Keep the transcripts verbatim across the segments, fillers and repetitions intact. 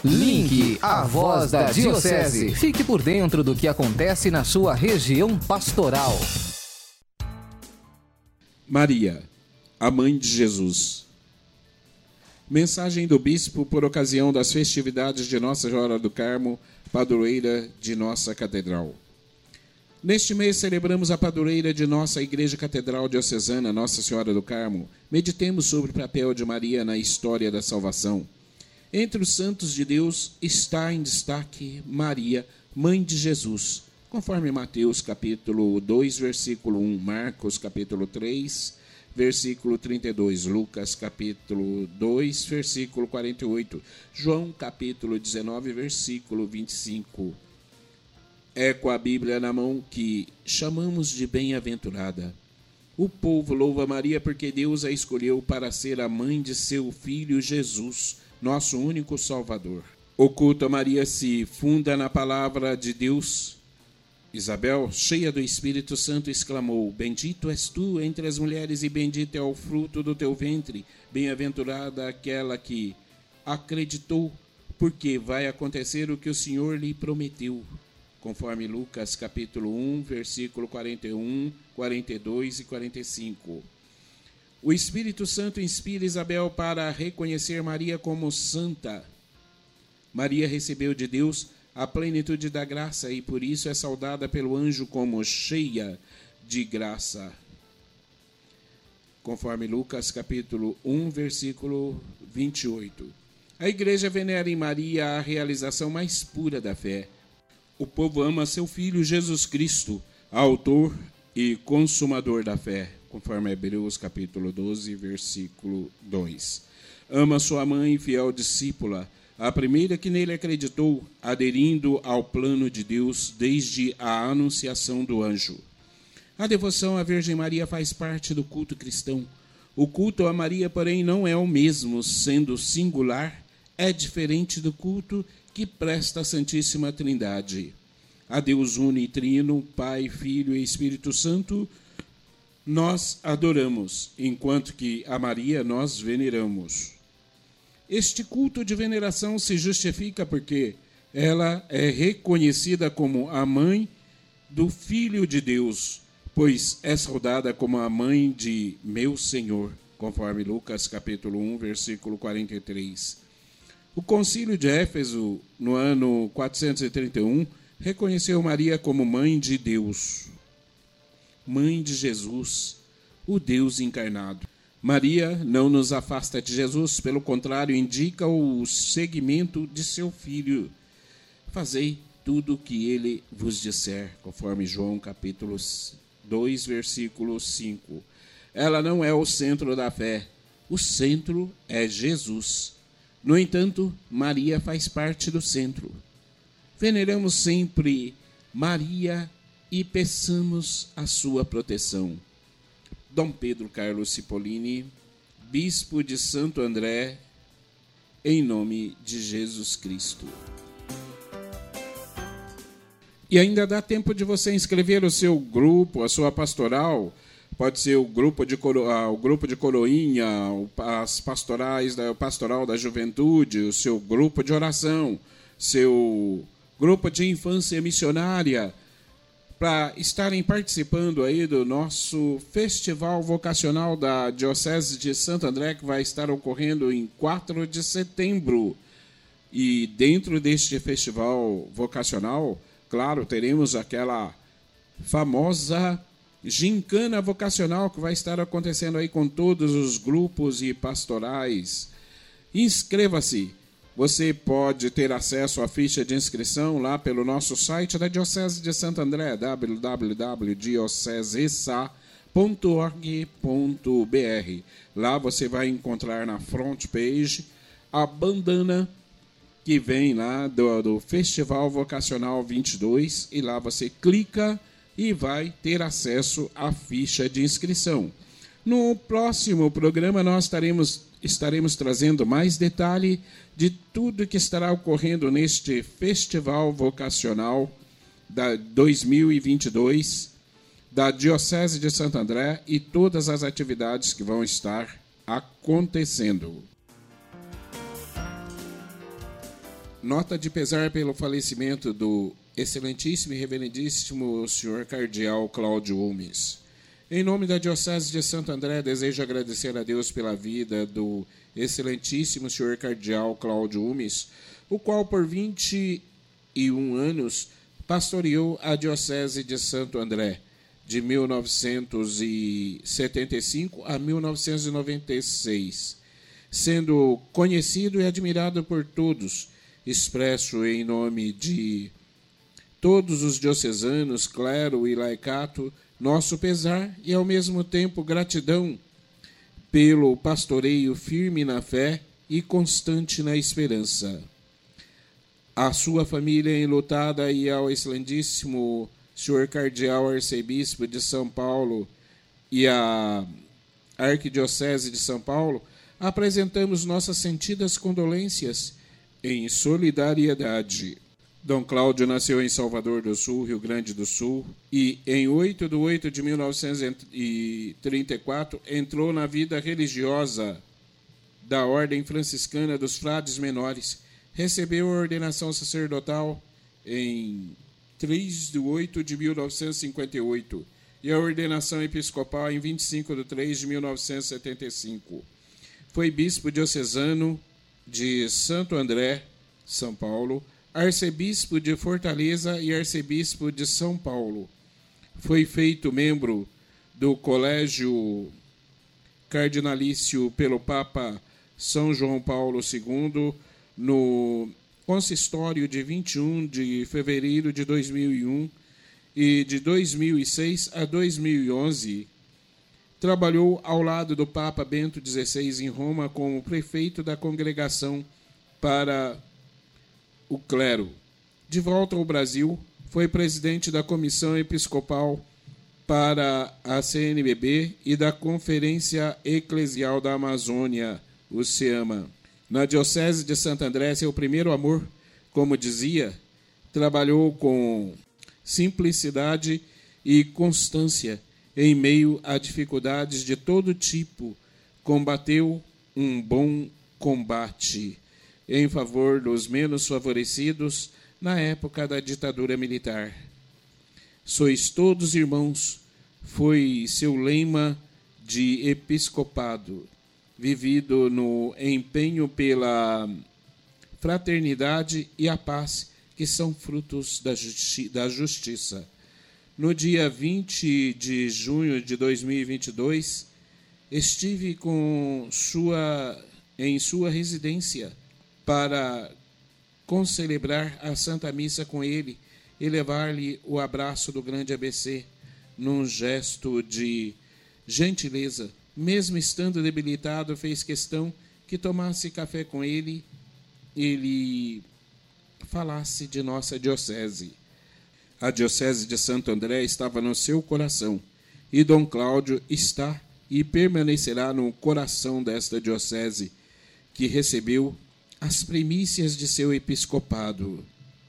Link, a voz da Diocese. Fique por dentro do que acontece na sua região pastoral. Maria, a mãe de Jesus. Mensagem do Bispo por ocasião das festividades de Nossa Senhora do Carmo, padroeira de nossa Catedral. Neste mês celebramos a padroeira de nossa Igreja Catedral Diocesana, Nossa Senhora do Carmo. Meditemos sobre o papel de Maria na história da salvação. Entre os santos de Deus está em destaque Maria, mãe de Jesus, conforme Mateus capítulo dois, versículo um, Marcos capítulo três, versículo trinta e dois, Lucas capítulo dois, versículo quarenta e oito, João capítulo dezenove, versículo vinte e cinco. É com a Bíblia na mão que chamamos de bem-aventurada. O povo louva Maria porque Deus a escolheu para ser a mãe de seu filho Jesus, nosso único Salvador. O culto a Maria se funda na palavra de Deus. Isabel, cheia do Espírito Santo, exclamou: Bendito és tu entre as mulheres e bendito é o fruto do teu ventre. Bem-aventurada aquela que acreditou, porque vai acontecer o que o Senhor lhe prometeu. Conforme Lucas capítulo um, versículo quarenta e um, quarenta e dois e quarenta e cinco. O Espírito Santo inspira Isabel para reconhecer Maria como santa. Maria recebeu de Deus a plenitude da graça e por isso é saudada pelo anjo como cheia de graça. Conforme Lucas capítulo um, versículo vinte e oito. A Igreja venera em Maria a realização mais pura da fé. O povo ama seu Filho Jesus Cristo, autor e consumador da fé, conforme Hebreus capítulo doze, versículo dois. Ama sua mãe, fiel discípula, a primeira que nele acreditou, aderindo ao plano de Deus desde a anunciação do anjo. A devoção à Virgem Maria faz parte do culto cristão. O culto a Maria, porém, não é o mesmo, sendo singular, é diferente do culto que presta a Santíssima Trindade. A Deus unitrino, Pai, Filho e Espírito Santo, nós adoramos, enquanto que a Maria nós veneramos. Este culto de veneração se justifica porque ela é reconhecida como a mãe do Filho de Deus, pois é saudada como a mãe de meu Senhor, conforme Lucas capítulo um, versículo quarenta e três. O Concílio de Éfeso, no ano quatrocentos e trinta e um, reconheceu Maria como mãe de Deus, mãe de Jesus, o Deus encarnado. Maria não nos afasta de Jesus, pelo contrário, indica o seguimento de seu Filho. Fazei tudo o que ele vos disser, conforme João capítulo dois, versículo cinco. Ela não é o centro da fé, o centro é Jesus. No entanto, Maria faz parte do centro. Veneramos sempre Maria e peçamos a sua proteção. Dom Pedro Carlos Cipollini, Bispo de Santo André, em nome de Jesus Cristo. E ainda dá tempo de você inscrever o seu grupo, a sua pastoral. Pode ser o grupo de, coro, o grupo de coroinha, as pastorais, o pastoral da juventude, o seu grupo de oração, seu grupo de infância missionária, para estarem participando aí do nosso Festival Vocacional da Diocese de Santo André, que vai estar ocorrendo em quatro de setembro. E dentro deste festival vocacional, claro, teremos aquela famosa gincana vocacional que vai estar acontecendo aí com todos os grupos e pastorais. Inscreva-se. Você pode ter acesso à ficha de inscrição lá pelo nosso site da Diocese de Santo André, w w w ponto diocesesa ponto org ponto b r. Lá você vai encontrar na front page a bandana que vem lá do, do Festival Vocacional vinte e dois, e lá você clica e vai ter acesso à ficha de inscrição. No próximo programa nós estaremos, estaremos trazendo mais detalhe de tudo que estará ocorrendo neste Festival Vocacional da dois mil e vinte e dois da Diocese de Santo André e todas as atividades que vão estar acontecendo. Nota de pesar pelo falecimento do excelentíssimo e reverendíssimo senhor cardeal Cláudio Umes. Em nome da Diocese de Santo André, desejo agradecer a Deus pela vida do excelentíssimo senhor cardeal Cláudio Umes, o qual por vinte e um anos pastoreou a Diocese de Santo André, de mil novecentos e setenta e cinco a mil novecentos e noventa e seis, sendo conhecido e admirado por todos, expresso em nome de todos os diocesanos, clero e laicato, nosso pesar e, ao mesmo tempo, gratidão pelo pastoreio firme na fé e constante na esperança. À sua família enlutada e ao excelentíssimo senhor cardeal arcebispo de São Paulo e à Arquidiocese de São Paulo, apresentamos nossas sentidas condolências em solidariedade. Dom Cláudio nasceu em Salvador do Sul, Rio Grande do Sul, e em oito de oito de mil novecentos e trinta e quatro entrou na vida religiosa da Ordem Franciscana dos Frades Menores. Recebeu a ordenação sacerdotal em três de oito de mil novecentos e cinquenta e oito e a ordenação episcopal em vinte e cinco de três de mil novecentos e setenta e cinco. Foi bispo diocesano de Santo André, São Paulo, arcebispo de Fortaleza e arcebispo de São Paulo. Foi feito membro do Colégio Cardinalício pelo Papa São João Paulo segundo no consistório de vinte e um de fevereiro de dois mil e um e de dois mil e seis a dois mil e onze. Trabalhou ao lado do Papa Bento dezesseis em Roma como prefeito da Congregação para o Clero. De volta ao Brasil, foi presidente da Comissão Episcopal para a C N B B e da Conferência Eclesial da Amazônia, o SEAMA. Na Diocese de Santo André, seu primeiro amor, como dizia, trabalhou com simplicidade e constância em meio a dificuldades de todo tipo, combateu um bom combate em favor dos menos favorecidos na época da ditadura militar. Sois todos irmãos, foi seu lema de episcopado, vivido no empenho pela fraternidade e a paz, que são frutos da, justi- da justiça. No dia vinte de junho de dois mil e vinte e dois, estive com sua, em sua residência para concelebrar a Santa Missa com ele e levar-lhe o abraço do grande A B C, num gesto de gentileza. Mesmo estando debilitado, fez questão que tomasse café com ele e ele falasse de nossa diocese. A Diocese de Santo André estava no seu coração, e Dom Cláudio está e permanecerá no coração desta diocese, que recebeu as primícias de seu episcopado,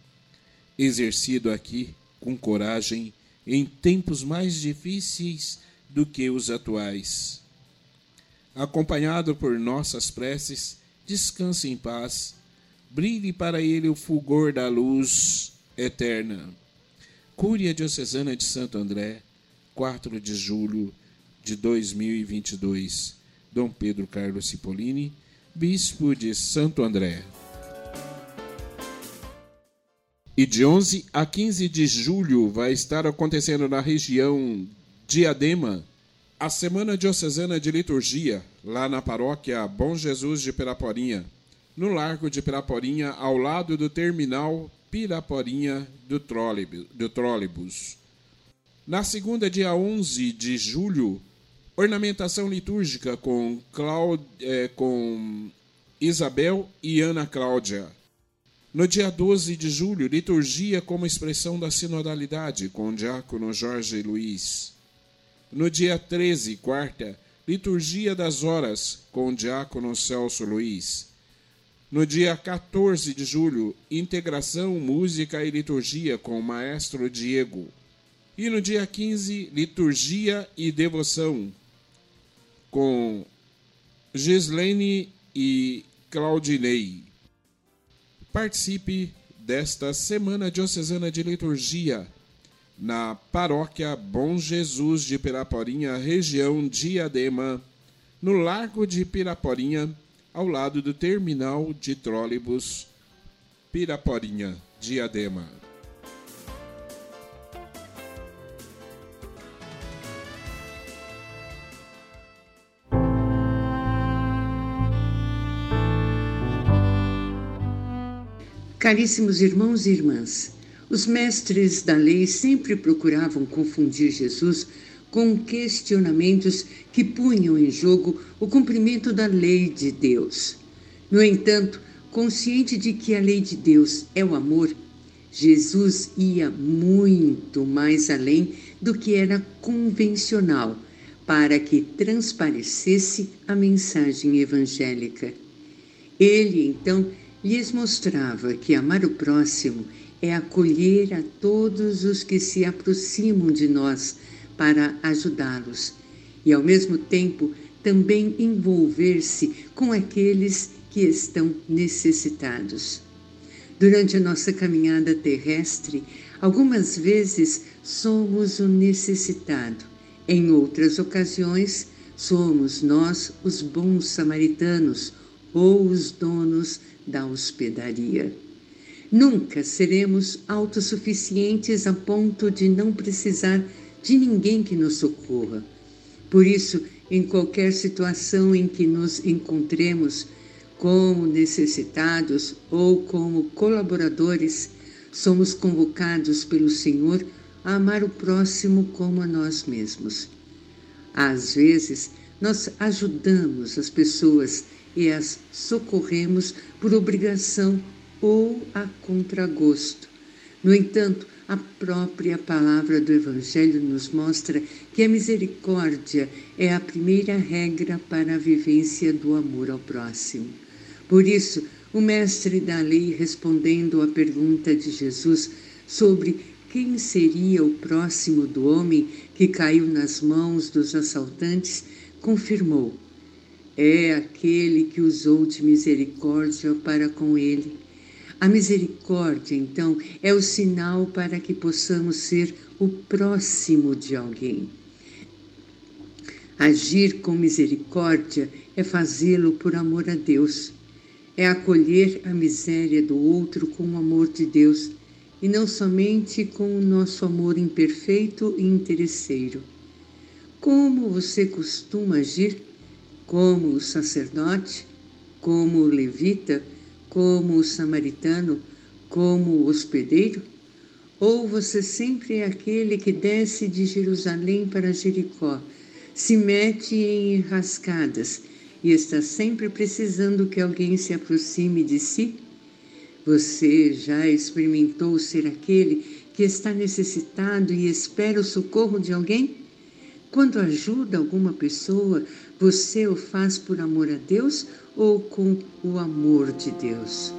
exercido aqui com coragem em tempos mais difíceis do que os atuais. Acompanhado por nossas preces, descanse em paz, brilhe para ele o fulgor da luz eterna. Cúria Diocesana de Santo André, quatro de julho de dois mil e vinte e dois. Dom Pedro Carlos Cipollini, Bispo de Santo André. E de onze a quinze de julho vai estar acontecendo na região Diadema a Semana Diocesana de Liturgia, lá na paróquia Bom Jesus de Piraporinha, no Largo de Piraporinha, ao lado do terminal Piraporinha do trólebus. Na segunda, dia onze de julho, ornamentação litúrgica com, Cláudia, é, com Isabel e Ana Cláudia. No dia doze de julho, liturgia como expressão da sinodalidade, com o diácono Jorge Luiz. No dia treze, quarta, liturgia das horas, com o diácono Celso Luiz. No dia quatorze de julho, integração, música e liturgia com o maestro Diego. E no dia quinze, liturgia e devoção com Gislene e Claudinei. participe desta Semana Diocesana de Liturgia na Paróquia Bom Jesus de Piraporinha, região Diadema, no Largo de Piraporinha, ao lado do terminal de trólebus Piraporinha, Diadema. Caríssimos irmãos e irmãs, os mestres da lei sempre procuravam confundir Jesus com questionamentos que punham em jogo o cumprimento da lei de Deus. No entanto, consciente de que a lei de Deus é o amor, Jesus ia muito mais além do que era convencional para que transparecesse a mensagem evangélica. Ele, então, lhes mostrava que amar o próximo é acolher a todos os que se aproximam de nós para ajudá-los e, ao mesmo tempo, também envolver-se com aqueles que estão necessitados. Durante a nossa caminhada terrestre, algumas vezes somos o necessitado. Em outras ocasiões, somos nós os bons samaritanos ou os donos da hospedaria. Nunca seremos autossuficientes a ponto de não precisar de ninguém que nos socorra. Por isso, em qualquer situação em que nos encontremos, como necessitados ou como colaboradores, somos convocados pelo Senhor a amar o próximo como a nós mesmos. Às vezes, nós ajudamos as pessoas e as socorremos por obrigação ou a contragosto. No entanto, a própria palavra do Evangelho nos mostra que a misericórdia é a primeira regra para a vivência do amor ao próximo. Por isso, o mestre da lei, respondendo à pergunta de Jesus sobre quem seria o próximo do homem que caiu nas mãos dos assaltantes, confirmou: é aquele que usou de misericórdia para com ele. A misericórdia, então, é o sinal para que possamos ser o próximo de alguém. Agir com misericórdia é fazê-lo por amor a Deus. É acolher a miséria do outro com o amor de Deus e não somente com o nosso amor imperfeito e interesseiro. Como você costuma agir? Como o sacerdote, como o levita, como o samaritano, como o hospedeiro? Ou você sempre é aquele que desce de Jerusalém para Jericó, se mete em enrascadas e está sempre precisando que alguém se aproxime de si? Você já experimentou ser aquele que está necessitado e espera o socorro de alguém? Quando ajuda alguma pessoa, você o faz por amor a Deus ou com o amor de Deus?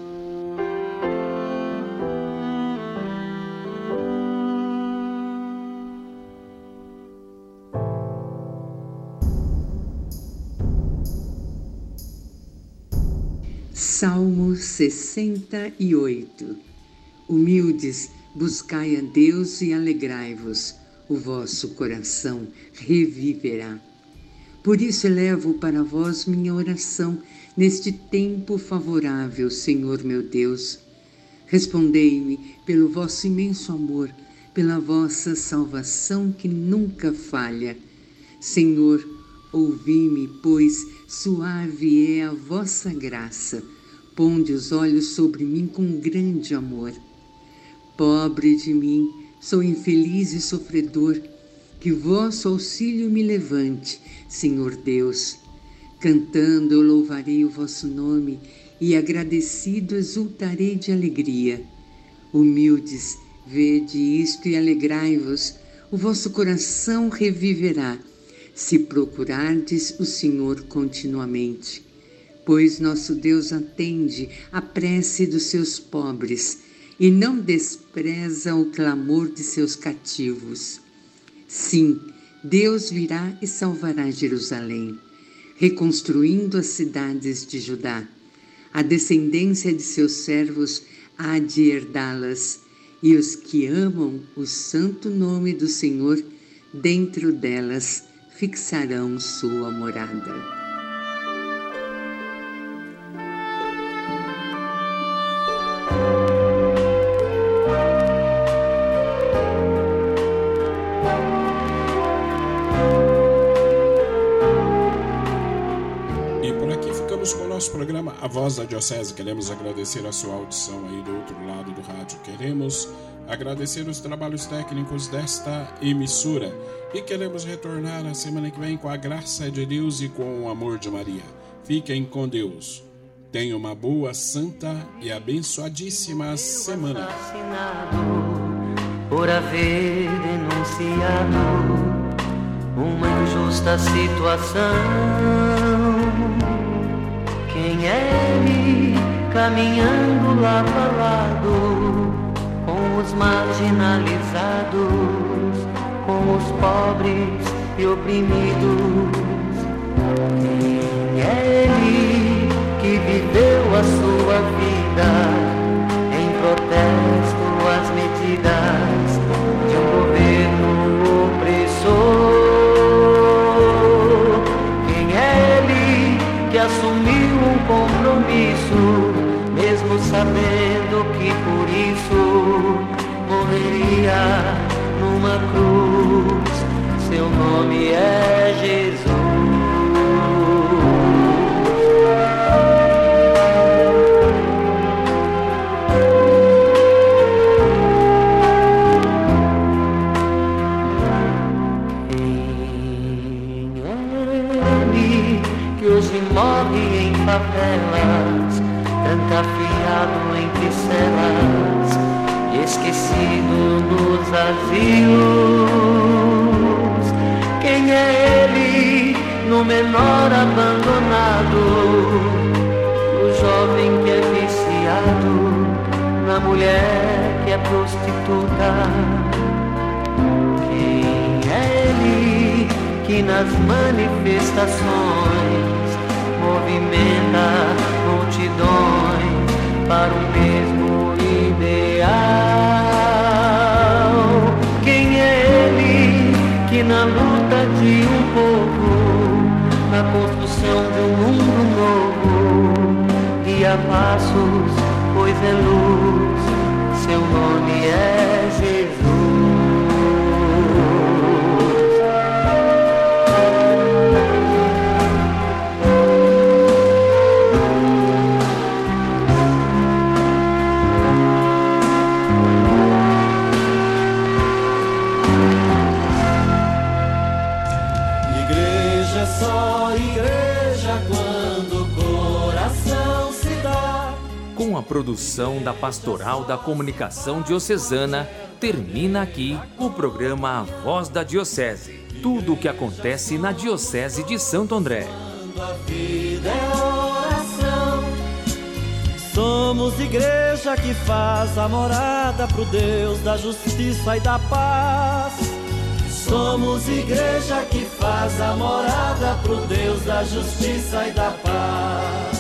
Salmo sessenta e oito. Humildes, buscai a Deus e alegrai-vos, o vosso coração reviverá. Por isso elevo para vós minha oração neste tempo favorável, Senhor meu Deus. Respondei-me pelo vosso imenso amor, pela vossa salvação que nunca falha. Senhor, ouvi-me, pois suave é a vossa graça. Ponde os olhos sobre mim com grande amor. Pobre de mim, sou infeliz e sofredor, que vosso auxílio me levante, Senhor Deus. Cantando eu louvarei o vosso nome e agradecido exultarei de alegria. Humildes, vede isto e alegrai-vos, o vosso coração reviverá, se procurardes o Senhor continuamente. Pois nosso Deus atende à prece dos seus pobres e não despreza o clamor de seus cativos. Sim, Deus virá e salvará Jerusalém, reconstruindo as cidades de Judá. A descendência de seus servos há de herdá-las, e os que amam o santo nome do Senhor, dentro delas fixarão sua morada. Programa A Voz da Diocese. Queremos agradecer a sua audição aí do outro lado do rádio. Queremos agradecer os trabalhos técnicos desta emissora e queremos retornar na semana que vem com a graça de Deus e com o amor de Maria. Fiquem com Deus. Tenha uma boa, santa e abençoadíssima semana. Por haver denunciado uma injusta situação, quem é ele caminhando lado a lado com os marginalizados, com os pobres e oprimidos? Quem é ele que viveu a sua vida em protesto às medidas de um governo opressor? Quem é ele que assumiu um compromisso, mesmo sabendo que por isso morreria numa cruz? Seu nome é Jesus. Hoje morre em favelas, trancafiado entre celas, esquecido nos asilos. Quem é ele no menor abandonado, no jovem que é viciado, na mulher que é prostituta? Quem é ele que nas manifestações movimenta multidões para o mesmo ideal? Quem é ele que na luta de um povo, na construção de um mundo novo, guia passos, pois é luz, seu nome é Jesus. Com a produção da Pastoral da Comunicação Diocesana, termina aqui o programa A Voz da Diocese. Tudo o que acontece na Diocese de Santo André. A vida é oração. Somos igreja que faz a morada pro Deus da justiça e da paz. Somos igreja que faz a morada pro Deus da justiça e da paz.